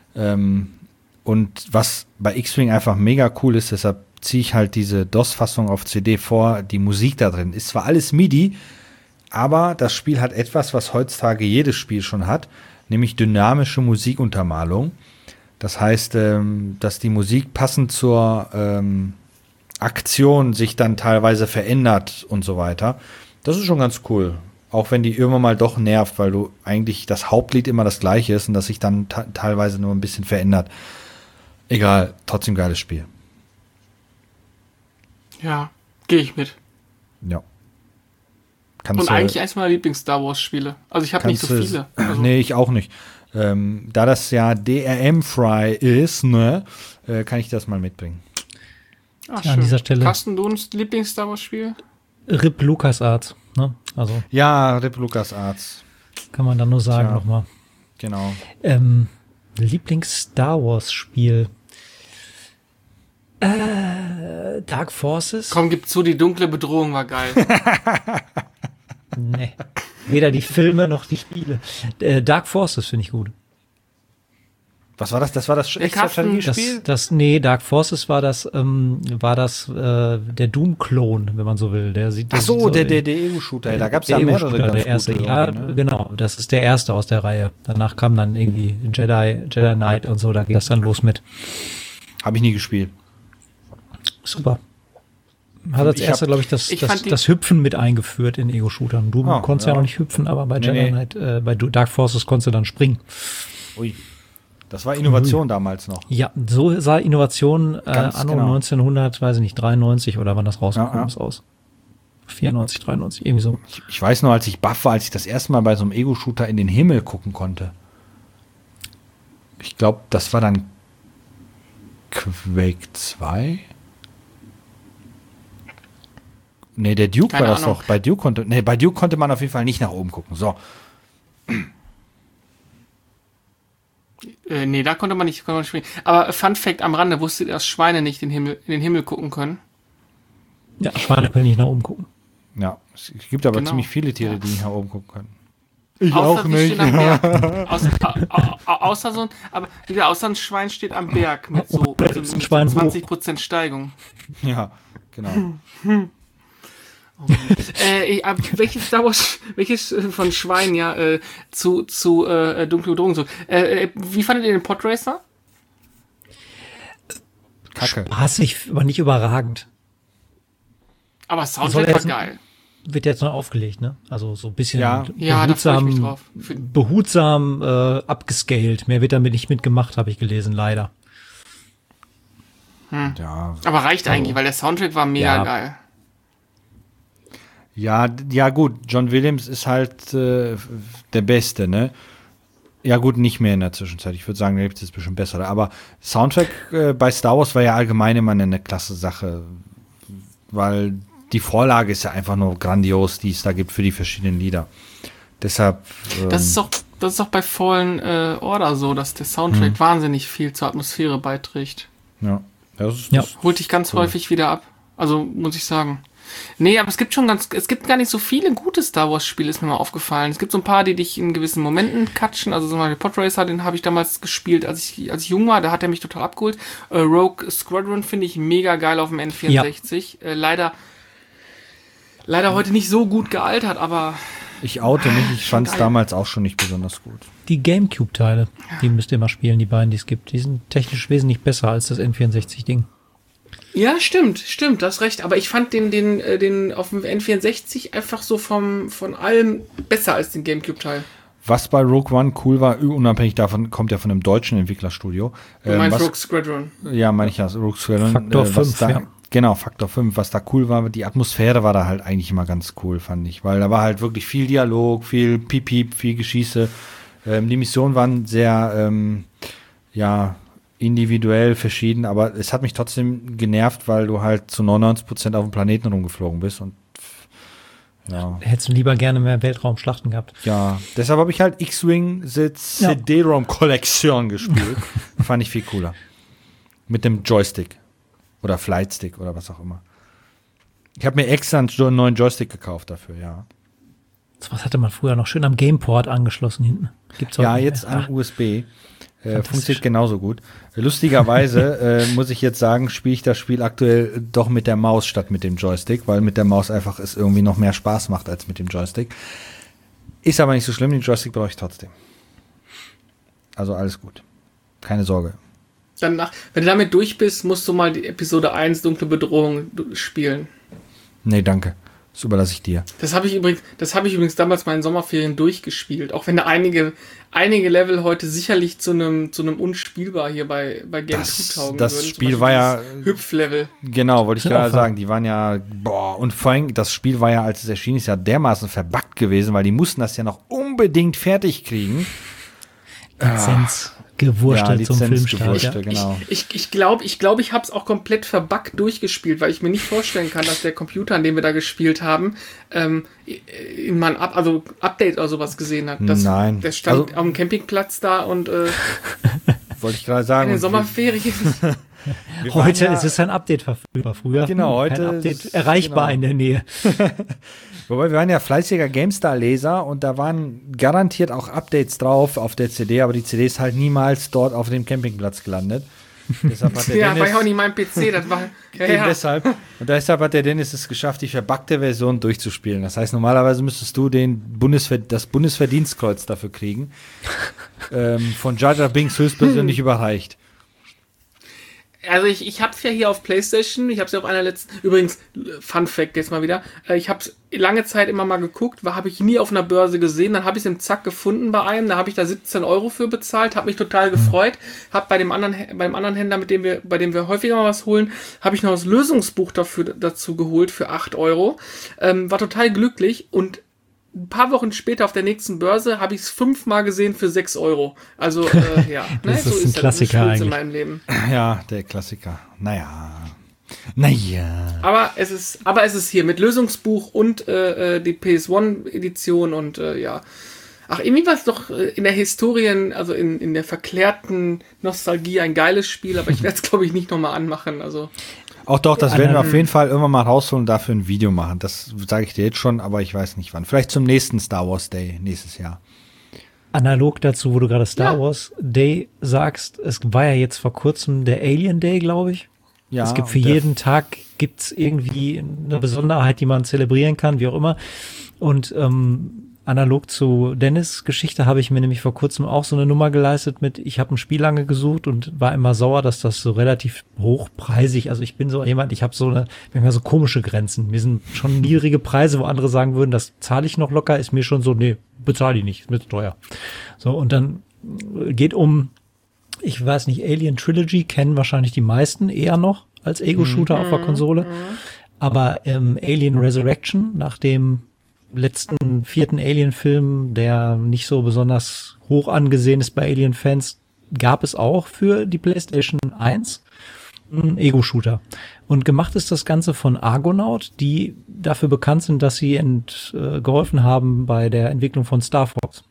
Und was bei X-Wing einfach mega cool ist, deshalb ziehe ich halt diese DOS-Fassung auf CD vor, die Musik da drin. Ist zwar alles MIDI, aber das Spiel hat etwas, was heutzutage jedes Spiel schon hat, nämlich dynamische Musikuntermalung. Das heißt, dass die Musik passend zur Aktion sich dann teilweise verändert und so weiter. Das ist schon ganz cool. Auch wenn die irgendwann mal doch nervt, weil du eigentlich das Hauptlied immer das gleiche ist und das sich dann teilweise nur ein bisschen verändert. Egal, trotzdem geiles Spiel. Ja, gehe ich mit. Ja. Und eigentlich eins meiner Lieblings-Star Wars-Spiele. Also ich habe nicht so viele. Also Nee, ich auch nicht. Da das ja DRM-frei ist, ne, kann ich das mal mitbringen. Ja, an dieser Stelle. Carsten, du ein Lieblings-Star Wars-Spiel? RIP LucasArts, ne? Also Ja, RIP LucasArts. kann man dann nur sagen Tja. nochmal. Genau. Lieblings-Star Wars-Spiel. Dark Forces? Komm, gib zu, die dunkle Bedrohung war geil. Nee. Weder die Filme noch die Spiele. Dark Forces finde ich gut. Was war das? Das war das echte Carsten, Strategiespiel? Dark Forces war das der Doom-Klon, wenn man so will. Der sieht, Ach so, der Ego-Shooter. Da gab es ja der mehrere Ego-Shooter, ganz der erste. gute, Ja, ne? genau. Das ist der erste aus der Reihe. Danach kam dann irgendwie Jedi Knight und so. Da geht das dann los mit. Habe ich nie gespielt. Super. Hat als erster, glaube ich, das Hüpfen mit eingeführt in Ego-Shootern. Du konntest ja noch nicht hüpfen, aber bei Jedi Knight, bei Dark Forces konntest du dann springen. Ui. Das war Innovation damals noch. Ja, so sah Innovation anno genau. 1900, weiß ich nicht, 93 oder wann das rausgekommen ist aus. 94, 93, irgendwie so. Ich weiß noch, als ich baff war, als ich das erste Mal bei so einem Ego-Shooter in den Himmel gucken konnte. Ich glaube, das war dann Quake 2? Nee, der Duke Keine war das Ahnung. doch. Bei Duke konnte man auf jeden Fall nicht nach oben gucken. So. Nee, da konnte man nicht springen. Aber Fun Fact am Rande, wusstet ihr, dass Schweine nicht in den Himmel gucken können? Ja, Schweine können nicht nach oben gucken. Ja, es gibt aber Genau. ziemlich viele Tiere, die nicht nach oben gucken können. Ich auch nicht. Außer ein Schwein steht am Berg mit so Ein Schwein 20% Steigung. Ja, genau. Welches von Schwein zu dunkle Bedrohung so. Wie fandet ihr den Podracer? Kacke. Spaßig, aber nicht überragend. Aber Soundtrack war geil. wird jetzt noch aufgelegt, ne? Also so ein bisschen Ja. Ja, da freue ich mich drauf. behutsam abgescaled. Mehr wird damit nicht mitgemacht, habe ich gelesen, leider. Ja, Aber reicht eigentlich, weil der Soundtrack war mega geil. ja, gut, John Williams ist halt der Beste, ne? Ja gut, nicht mehr in der Zwischenzeit. Ich würde sagen, der gibt es ein bisschen besser. Aber Soundtrack bei Star Wars war ja allgemein immer eine klasse Sache, weil die Vorlage ist ja einfach nur grandios, die es da gibt für die verschiedenen Lieder. Deshalb. Das ist doch bei Fallen Order so, dass der Soundtrack wahnsinnig viel zur Atmosphäre beiträgt. Ja. Holt dich ganz häufig wieder ab. Also, muss ich sagen. Nee, aber es gibt gar nicht so viele gute Star Wars Spiele, ist mir mal aufgefallen. Es gibt so ein paar, die dich in gewissen Momenten catchen. Also zum Beispiel Podracer, den habe ich damals gespielt, als ich jung war. Da hat er mich total abgeholt. Rogue Squadron finde ich mega geil auf dem N64. Leider heute nicht so gut gealtert, aber Ich oute mich, ich fand es damals auch schon nicht besonders gut. Die Gamecube-Teile, die müsst ihr mal spielen, die beiden, die es gibt. Die sind technisch wesentlich besser als das N64-Ding. ja, stimmt, du hast recht. Aber ich fand den auf dem N64 einfach so von allem besser als den Gamecube-Teil. Was bei Rogue One cool war, unabhängig davon, kommt ja von einem deutschen Entwicklerstudio. Du meinst Rogue Squadron? Ja, meine ich ja, Rogue Squadron. Faktor 5, ja. Genau, Faktor 5. Was da cool war, die Atmosphäre war da halt eigentlich immer ganz cool, fand ich. Weil da war halt wirklich viel Dialog, viel Piep-Piep, viel Geschieße. Die Missionen waren sehr, individuell verschieden, aber es hat mich trotzdem genervt, weil du halt zu 99% auf dem Planeten rumgeflogen bist und ja. Hättest du lieber gerne mehr Weltraumschlachten gehabt. Ja, deshalb habe ich halt X-Wing CD-ROM-Kollektion gespielt. Fand ich viel cooler. Mit dem Joystick. Oder Flightstick oder was auch immer. Ich habe mir extra einen neuen Joystick gekauft dafür, ja. So was hatte man früher noch schön am Gameport angeschlossen hinten. Gibt's heute Ja, nicht jetzt mehr. an USB. Funktioniert genauso gut. Lustigerweise muss ich jetzt sagen, spiele ich das Spiel aktuell doch mit der Maus statt mit dem Joystick, weil mit der Maus einfach es irgendwie noch mehr Spaß macht als mit dem Joystick. Ist aber nicht so schlimm, den Joystick brauche ich trotzdem. Also alles gut. Keine Sorge. Danach, wenn du damit durch bist, musst du mal die Episode 1 Dunkle Bedrohung spielen. Nee, danke. Das überlasse ich dir. Das habe ich übrigens damals mal in Sommerferien durchgespielt. Auch wenn da einige Level heute sicherlich zu einem unspielbar hier bei Game 2 taugen das würden. Spiel war ja Hüpflevel. Genau, wollte ich Sind gerade auch sagen. Die waren ja, und vor allem, das Spiel war ja, als es erschienen ist, ja dermaßen verbuggt gewesen, weil die mussten das ja noch unbedingt fertig kriegen. Lizenzgewurstelt zum Filmstart. Ja. Genau. Ich glaube, ich habe es auch komplett verbuggt durchgespielt, weil ich mir nicht vorstellen kann, dass der Computer, an dem wir da gespielt haben, mal ein Update oder sowas gesehen hat. Nein. Der stand auf dem Campingplatz da und Wollte ich gerade sagen. in den Sommerferien. Heute ist es ein Update verfügbar. Früher Genau, heute kein Update ist- erreichbar genau. in der Nähe. Wobei, wir waren ja fleißiger GameStar-Leser und da waren garantiert auch Updates drauf auf der CD, aber die CD ist halt niemals dort auf dem Campingplatz gelandet. Deshalb hat der Ja, war Dennis, ja auch nicht mein PC, das war. Eben deshalb. Und deshalb hat der Dennis es geschafft, die verbuggte Version durchzuspielen. Das heißt, normalerweise müsstest du das Bundesverdienstkreuz dafür kriegen. Von Jar Jar Binks höchstpersönlich überreicht. Also ich hab's ja hier auf PlayStation, ich hab's ja auf einer letzten, übrigens, Fun Fact jetzt mal wieder, ich hab's lange Zeit immer mal geguckt, habe ich nie auf einer Börse gesehen, dann habe ich es im Zack gefunden bei einem, da habe ich da 17 Euro für bezahlt, habe mich total gefreut, habe beim anderen Händler, bei dem wir häufiger mal was holen, habe ich noch das Lösungsbuch dazu geholt für 8 Euro, war total glücklich und ein paar Wochen später auf der nächsten Börse habe ich es 5-mal gesehen für 6 Euro. Also, ja. Das so ist ein Klassiker das eigentlich. in meinem Leben. Ja, der Klassiker. Naja. Aber es ist hier mit Lösungsbuch und die PS1-Edition und ja. Ach, irgendwie war es doch in der Historien, also in der verklärten Nostalgie ein geiles Spiel, aber ich werde es, glaube ich, nicht nochmal anmachen. Also. Auch doch, das werden wir auf jeden Fall irgendwann mal rausholen und dafür ein Video machen. Das sage ich dir jetzt schon, aber ich weiß nicht wann. Vielleicht zum nächsten Star Wars Day nächstes Jahr. Analog dazu, wo du gerade Star Wars Day sagst, es war ja jetzt vor kurzem der Alien Day, glaube ich. Ja, Es gibt für und jeden Tag gibt's irgendwie eine Besonderheit, die man zelebrieren kann, wie auch immer. Und analog zu Dennis' Geschichte habe ich mir nämlich vor kurzem auch so eine Nummer geleistet mit, ich habe ein Spiel lange gesucht und war immer sauer, dass das so relativ hochpreisig, also ich bin so jemand, ich habe so manchmal so komische Grenzen. Mir sind schon niedrige Preise, wo andere sagen würden, das zahle ich noch locker, ist mir schon so, nee, bezahle ich nicht, ist mir zu teuer. So, und dann geht ich weiß nicht, Alien Trilogy kennen wahrscheinlich die meisten eher noch als Ego-Shooter auf der Konsole. Aber Alien Resurrection, nach dem letzten 4. Alien-Film, der nicht so besonders hoch angesehen ist bei Alien-Fans, gab es auch für die PlayStation 1 einen Ego-Shooter. Und gemacht ist das Ganze von Argonaut, die dafür bekannt sind, dass sie geholfen haben bei der Entwicklung von Star Fox.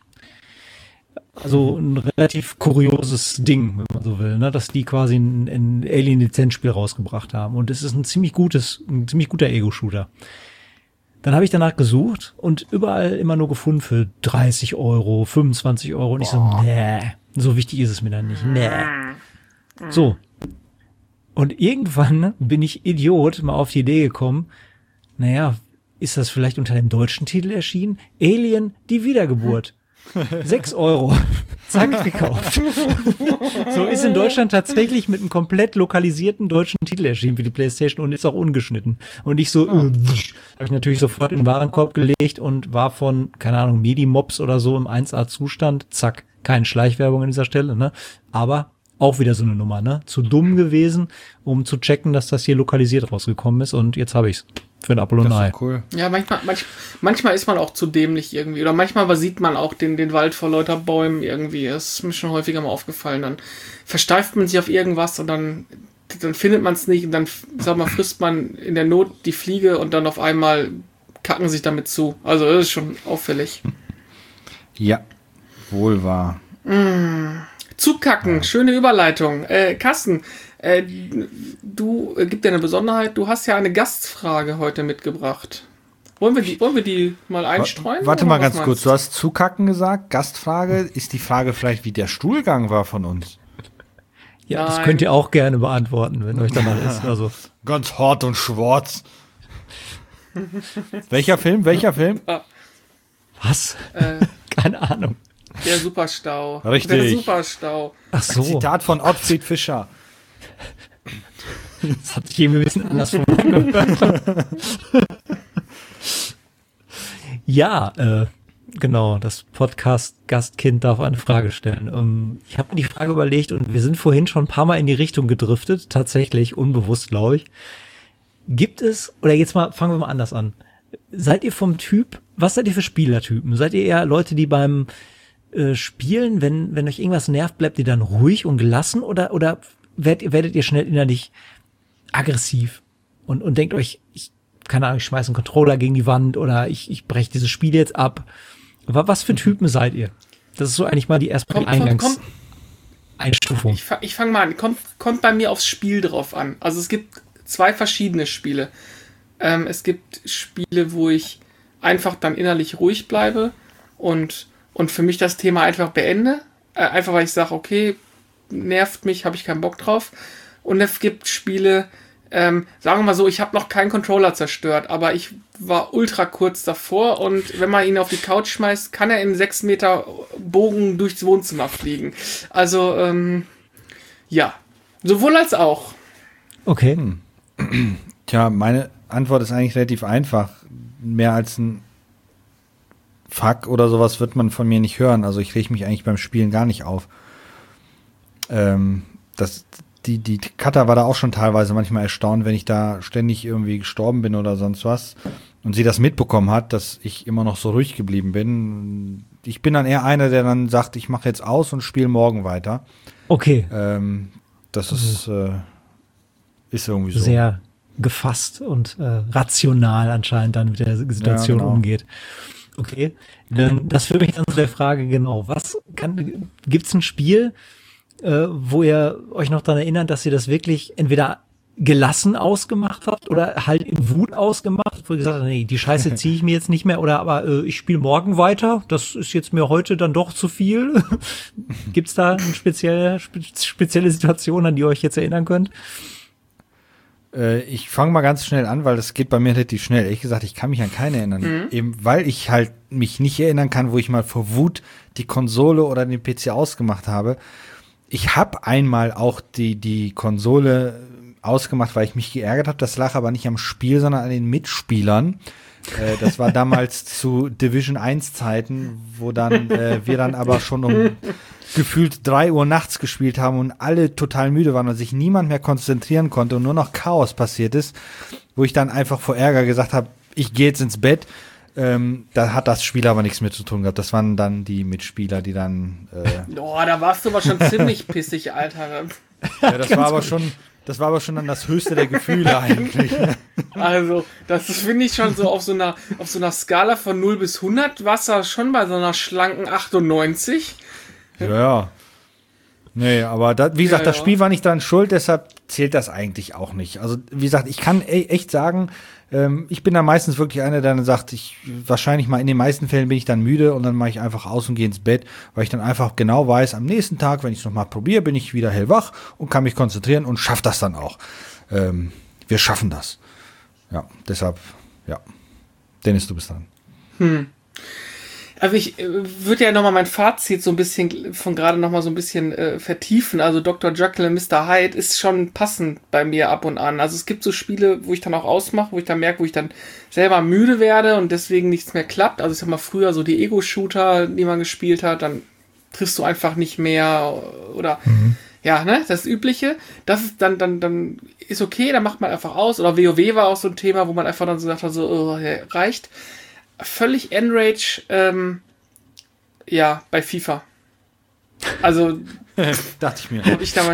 Also ein relativ kurioses Ding, wenn man so will, ne? Dass die quasi ein Alien-Lizenzspiel rausgebracht haben. Und es ist ein ziemlich guter Ego-Shooter. Dann habe ich danach gesucht und überall immer nur gefunden für 30 Euro, 25 Euro. Und ich so, nee, so wichtig ist es mir dann nicht. Nee. So. Und irgendwann bin ich Idiot mal auf die Idee gekommen, naja, ist das vielleicht unter dem deutschen Titel erschienen? Alien, die Wiedergeburt. 6 Euro. Zack, gekauft. So ist in Deutschland tatsächlich mit einem komplett lokalisierten deutschen Titel erschienen für die PlayStation und ist auch ungeschnitten. Und ich so, habe ich natürlich sofort in den Warenkorb gelegt und war von, keine Ahnung, Medimobs oder so im 1A-Zustand. Zack, keine Schleichwerbung an dieser Stelle, ne? Aber auch wieder so eine Nummer, ne? Zu dumm gewesen, um zu checken, dass das hier lokalisiert rausgekommen ist und jetzt habe ich's. Für ein Apfel und ein Ei. Cool. Ja, manchmal ist man auch zu dämlich irgendwie. Oder manchmal übersieht man auch den Wald vor lauter Bäumen irgendwie. Das ist mir schon häufiger mal aufgefallen. Dann versteift man sich auf irgendwas und dann findet man es nicht. Und dann, sag mal, frisst man in der Not die Fliege und dann auf einmal kacken sich damit zu. Also das ist schon auffällig. Ja, wohl wahr. Zukacken, schöne Überleitung. Carsten, gibt dir eine Besonderheit. Du hast ja eine Gastfrage heute mitgebracht. Wollen wir die mal einstreuen? Warte mal ganz kurz. Du hast Zukacken gesagt. Gastfrage. Ist die Frage vielleicht, wie der Stuhlgang war von uns? Ja, das könnt ihr auch gerne beantworten, wenn euch danach ist. Also. Ganz hart und schwarz. Welcher Film? Was? Keine Ahnung. Der Superstau. Richtig. Der Superstau. Ach so. Zitat von Ottfried Fischer. Das hat sich irgendwie ein bisschen anders angehört. Ja, genau, das Podcast-Gastkind darf eine Frage stellen. Ich habe mir die Frage überlegt und wir sind vorhin schon ein paar Mal in die Richtung gedriftet, tatsächlich, unbewusst, glaube ich. Gibt es, oder jetzt mal, fangen wir mal anders an. Seid ihr vom Typ, was seid ihr für Spielertypen? Seid ihr eher Leute, die beim Spielen, wenn euch irgendwas nervt, bleibt ihr dann ruhig und gelassen oder werdet ihr schnell innerlich aggressiv und denkt euch, keine Ahnung, ich schmeiß einen Controller gegen die Wand oder ich breche dieses Spiel jetzt ab. Was für Typen seid ihr? Das ist so eigentlich mal die erste Einstufung. Ich fange mal an. Kommt bei mir aufs Spiel drauf an. Also es gibt 2 verschiedene Spiele. Es gibt Spiele, wo ich einfach dann innerlich ruhig bleibe und für mich das Thema einfach beende. Einfach weil ich sage, okay, nervt mich, habe ich keinen Bock drauf. Und es gibt Spiele, sagen wir mal so, ich habe noch keinen Controller zerstört, aber ich war ultra kurz davor und wenn man ihn auf die Couch schmeißt, kann er in 6 Meter Bogen durchs Wohnzimmer fliegen. Also, ja, sowohl als auch. Okay. Tja, meine Antwort ist eigentlich relativ einfach. Mehr als ein Fuck oder sowas wird man von mir nicht hören. Also ich reg mich eigentlich beim Spielen gar nicht auf. Die Katha war da auch schon teilweise manchmal erstaunt, wenn ich da ständig irgendwie gestorben bin oder sonst was und sie das mitbekommen hat, dass ich immer noch so ruhig geblieben bin. Ich bin dann eher einer, der dann sagt, ich mache jetzt aus und spiele morgen weiter. Okay. Das ist irgendwie so. Sehr gefasst und rational anscheinend dann mit der Situation umgeht. Okay, das führt mich dann zu der Frage, genau, gibt's ein Spiel, wo ihr euch noch daran erinnert, dass ihr das wirklich entweder gelassen ausgemacht habt oder halt in Wut ausgemacht, wo ihr gesagt habt, nee, die Scheiße ziehe ich mir jetzt nicht mehr oder aber ich spiele morgen weiter, das ist jetzt mir heute dann doch zu viel. Gibt's da eine spezielle Situation, an die ihr euch jetzt erinnern könnt? Ich fange mal ganz schnell an, weil das geht bei mir relativ schnell. Ehrlich gesagt, ich kann mich an keine erinnern. Eben weil ich halt mich nicht erinnern kann, wo ich mal vor Wut die Konsole oder den PC ausgemacht habe. Ich habe einmal auch die Konsole ausgemacht, weil ich mich geärgert habe. Das lag aber nicht am Spiel, sondern an den Mitspielern. Das war damals zu Division 1 Zeiten, wo dann wir dann aber schon um gefühlt 3 Uhr nachts gespielt haben und alle total müde waren und sich niemand mehr konzentrieren konnte und nur noch Chaos passiert ist, wo ich dann einfach vor Ärger gesagt habe, ich gehe jetzt ins Bett. Da hat das Spiel aber nichts mit zu tun gehabt. Das waren dann die Mitspieler, die dann Da warst du aber schon ziemlich pissig, Alter. ja, das war aber schon dann das höchste der Gefühle eigentlich. Also, das finde ich schon so auf so einer Skala von 0 bis 100, warst du schon bei so einer schlanken 98. Ja. Nee, aber wie gesagt, das Spiel war nicht dran schuld, deshalb zählt das eigentlich auch nicht. Also, wie gesagt, ich kann echt sagen, ich bin da meistens wirklich einer, der dann sagt, wahrscheinlich mal in den meisten Fällen bin ich dann müde und dann mache ich einfach aus und gehe ins Bett, weil ich dann einfach genau weiß, am nächsten Tag, wenn ich es nochmal probiere, bin ich wieder hellwach und kann mich konzentrieren und schaffe das dann auch. Wir schaffen das. Ja, deshalb, ja. Dennis, du bist dran. Also ich würde ja nochmal mein Fazit so ein bisschen von gerade nochmal so ein bisschen vertiefen. Also Dr. Jekyll und Mr. Hyde ist schon passend bei mir ab und an. Also es gibt so Spiele, wo ich dann auch ausmache, wo ich dann merke, wo ich dann selber müde werde und deswegen nichts mehr klappt. Also ich sag mal früher so die Ego-Shooter, die man gespielt hat, dann triffst du einfach nicht mehr oder ja, ne, das Übliche. Das ist dann ist okay, dann macht man einfach aus. Oder WoW war auch so ein Thema, wo man einfach dann so sagt, so, oh, ja, reicht. Völlig Enrage, bei FIFA. Also, dachte ich mir.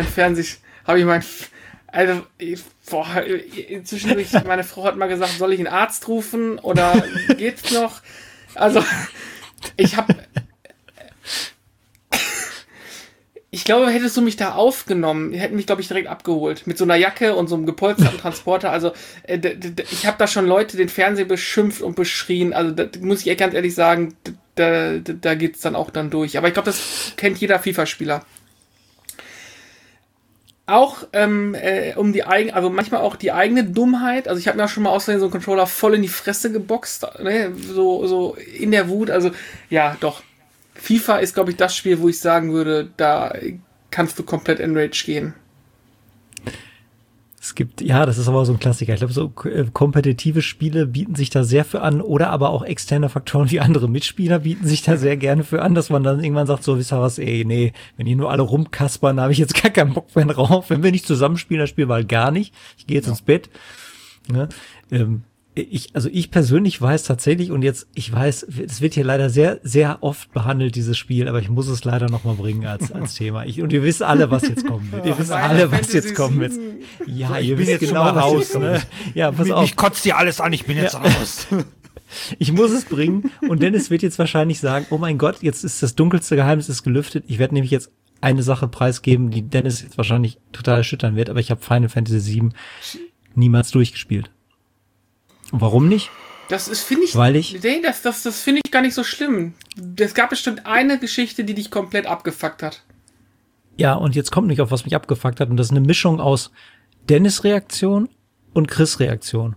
Zwischendurch, meine Frau hat mal gesagt, soll ich einen Arzt rufen oder geht's noch? Also, ich glaube, hättest du mich da aufgenommen, die hätten mich, glaube ich, direkt abgeholt. Mit so einer Jacke und so einem gepolsterten Transporter. Also, ich habe da schon Leute den Fernseher beschimpft und beschrien. Also, da muss ich ganz ehrlich sagen, da geht's dann auch dann durch. Aber ich glaube, das kennt jeder FIFA-Spieler. Auch also manchmal auch die eigene Dummheit. Also, ich habe mir auch schon mal aus Versehen so einen Controller voll in die Fresse geboxt. Ne? So in der Wut. Also, ja, doch. FIFA ist, glaube ich, das Spiel, wo ich sagen würde, da kannst du komplett Enrage gehen. Es gibt, ja, das ist aber so ein Klassiker. Ich glaube, so kompetitive Spiele bieten sich da sehr für an oder aber auch externe Faktoren wie andere Mitspieler bieten sich da sehr gerne für an, dass man dann irgendwann sagt, so, wisst ihr was, nee, wenn hier nur alle rumkaspern, habe ich jetzt gar keinen Bock mehr drauf. Wenn wir nicht zusammenspielen, dann spielen wir halt gar nicht. Ich gehe jetzt ins Bett. Ne? Ich persönlich weiß tatsächlich, und jetzt, ich weiß, es wird hier leider sehr, sehr oft behandelt, dieses Spiel, aber ich muss es leider nochmal bringen als Thema. Und ihr wisst alle, was jetzt kommen wird. Ihr wisst alle, was jetzt kommen wird. Ja, ihr wisst genau, raus, ne? Ja, pass auf. Mich kotzt hier alles an, ich bin jetzt raus. Ich muss es bringen, und Dennis wird jetzt wahrscheinlich sagen, oh mein Gott, jetzt ist das dunkelste Geheimnis ist gelüftet. Ich werde nämlich jetzt eine Sache preisgeben, die Dennis jetzt wahrscheinlich total erschüttern wird, aber ich habe Final Fantasy VII niemals durchgespielt. Und warum nicht? Das finde ich gar nicht so schlimm. Es gab bestimmt eine Geschichte, die dich komplett abgefuckt hat. Ja, und jetzt kommt nicht auf, was mich abgefuckt hat. Und das ist eine Mischung aus Dennis-Reaktion und Chris-Reaktion.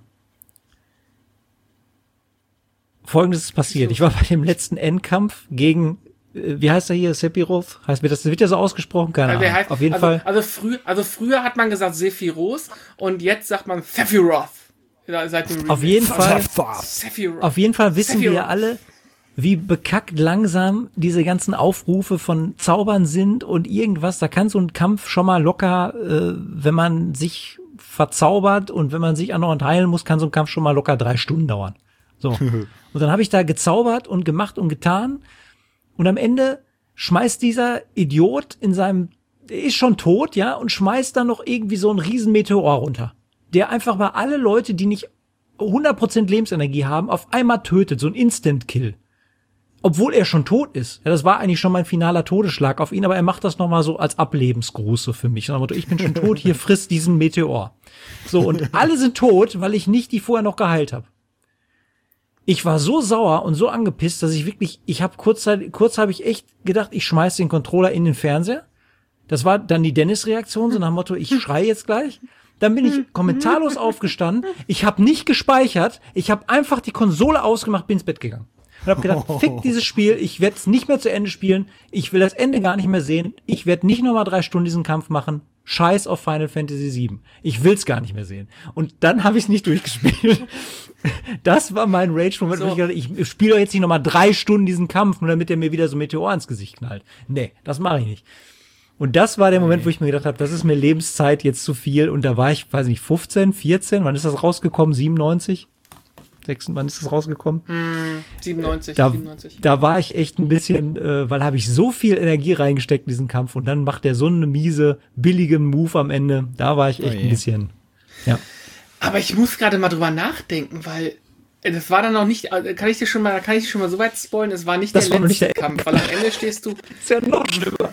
Folgendes ist passiert. Ich war bei dem letzten Endkampf gegen, wie heißt er hier, Sephiroth? Das wird ja so ausgesprochen, keine Ahnung. Auf jeden Fall. Also früher hat man gesagt Sephiroth und jetzt sagt man Sephiroth. Auf jeden Fall wissen wir alle, wie bekackt langsam diese ganzen Aufrufe von Zaubern sind und irgendwas. Da kann so ein Kampf schon mal locker, wenn man sich verzaubert und wenn man sich auch noch heilen muss, kann so ein Kampf schon mal locker 3 Stunden dauern. So. Und dann habe ich da gezaubert und gemacht und getan. Und am Ende schmeißt dieser Idiot der ist schon tot, ja, und schmeißt dann noch irgendwie so einen riesen Meteor runter, der einfach mal alle Leute, die nicht 100% Lebensenergie haben, auf einmal tötet. So ein Instant-Kill. Obwohl er schon tot ist. Ja, das war eigentlich schon mein finaler Todesschlag auf ihn, aber er macht das nochmal so als Ablebensgruß so für mich. Und ich bin schon tot, hier frisst diesen Meteor. So, und alle sind tot, weil ich nicht die vorher noch geheilt habe. Ich war so sauer und so angepisst, dass ich wirklich, kurz habe ich echt gedacht, ich schmeiß den Controller in den Fernseher. Das war dann die Dennis-Reaktion, so nach dem Motto, ich schreie jetzt gleich. Dann bin ich kommentarlos aufgestanden. Ich habe nicht gespeichert. Ich habe einfach die Konsole ausgemacht, bin ins Bett gegangen. Und habe gedacht, fick dieses Spiel. Ich werde es nicht mehr zu Ende spielen. Ich will das Ende gar nicht mehr sehen. Ich werde nicht nochmal 3 Stunden diesen Kampf machen. Scheiß auf Final Fantasy VII. Ich will's gar nicht mehr sehen. Und dann habe ich es nicht durchgespielt. Das war mein Rage-Moment, wo ich gedacht, ich spiele doch jetzt nicht nochmal 3 Stunden diesen Kampf, nur damit er mir wieder so Meteor ins Gesicht knallt. Nee, das mache ich nicht. Und das war der Moment, wo ich mir gedacht habe, das ist mir Lebenszeit jetzt zu viel. Und da war ich, weiß nicht, 15, 14, wann ist das rausgekommen? 97? 6, wann ist das rausgekommen? 97. Da war ich echt ein bisschen, weil habe ich so viel Energie reingesteckt in diesen Kampf und dann macht der so eine miese, billige Move am Ende. Da war ich echt ein bisschen, ja. Aber ich muss gerade mal drüber nachdenken, weil das war dann noch nicht, kann ich dir schon mal so weit spoilen, es war nicht das der war letzte nicht der Kampf, weil am Ende stehst du... ist ja noch schlimmer.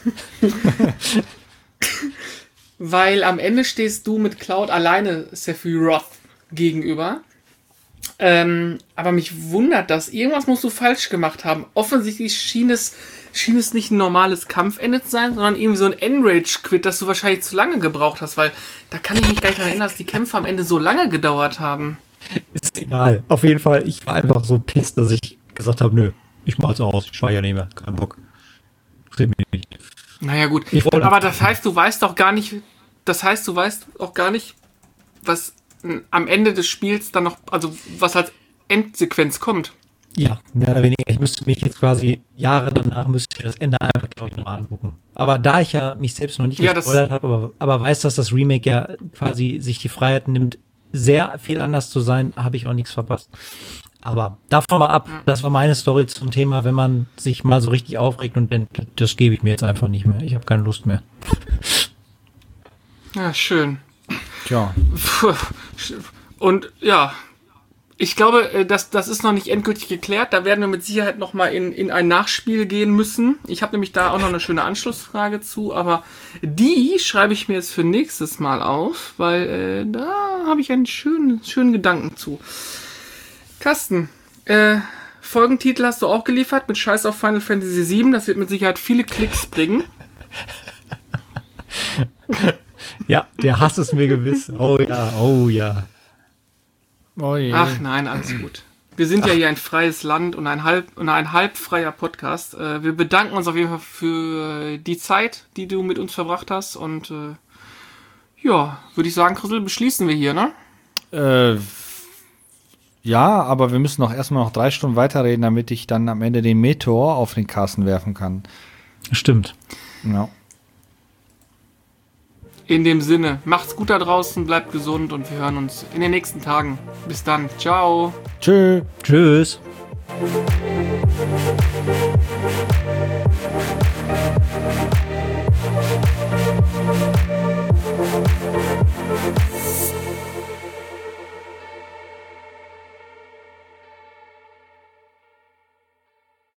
Weil am Ende stehst du mit Cloud alleine Sephiroth gegenüber. Aber mich wundert das. Irgendwas musst du falsch gemacht haben. Offensichtlich schien es nicht ein normales Kampfende zu sein, sondern irgendwie so ein Enrage-Quit, das du wahrscheinlich zu lange gebraucht hast, weil da kann ich mich gar nicht daran erinnern, dass die Kämpfe am Ende so lange gedauert haben. Ist egal. Auf jeden Fall, ich war einfach so pisst, dass ich gesagt habe, nö, ich mach's aus, ich speichere nicht mehr, kein Bock. Seht mich nicht. Naja gut, aber das heißt, du weißt auch gar nicht, was am Ende des Spiels dann noch, also was als Endsequenz kommt. Ja, mehr oder weniger. Ich müsste mich jetzt quasi Jahre danach müsste ich das Ende einfach, glaube ich, noch angucken. Aber da ich ja mich selbst noch nicht gespoilert habe, aber weiß, dass das Remake ja quasi sich die Freiheit nimmt, sehr viel anders zu sein, habe ich auch nichts verpasst. Aber davon mal ab, das war meine Story zum Thema, wenn man sich mal so richtig aufregt und denkt, das gebe ich mir jetzt einfach nicht mehr. Ich habe keine Lust mehr. Ja, schön. Tja. Und ja, ich glaube, das ist noch nicht endgültig geklärt. Da werden wir mit Sicherheit noch mal in ein Nachspiel gehen müssen. Ich habe nämlich da auch noch eine schöne Anschlussfrage zu, aber die schreibe ich mir jetzt für nächstes Mal auf, weil da habe ich einen schönen Gedanken zu. Carsten, Folgentitel hast du auch geliefert mit Scheiß auf Final Fantasy VII. Das wird mit Sicherheit viele Klicks bringen. Ja, der Hass ist mir gewiss. Oh ja, oh ja. Oh je. Ach nein, alles gut. Wir sind ja hier ein freies Land und ein halbfreier Podcast. Wir bedanken uns auf jeden Fall für die Zeit, die du mit uns verbracht hast. Und ja, würde ich sagen, Chrisel, beschließen wir hier, ne? Ja, aber wir müssen erstmal noch 3 Stunden weiterreden, damit ich dann am Ende den Meteor auf den Carsten werfen kann. Stimmt. Ja. In dem Sinne, macht's gut da draußen, bleibt gesund und wir hören uns in den nächsten Tagen. Bis dann. Ciao. Tschüss. Tschüss.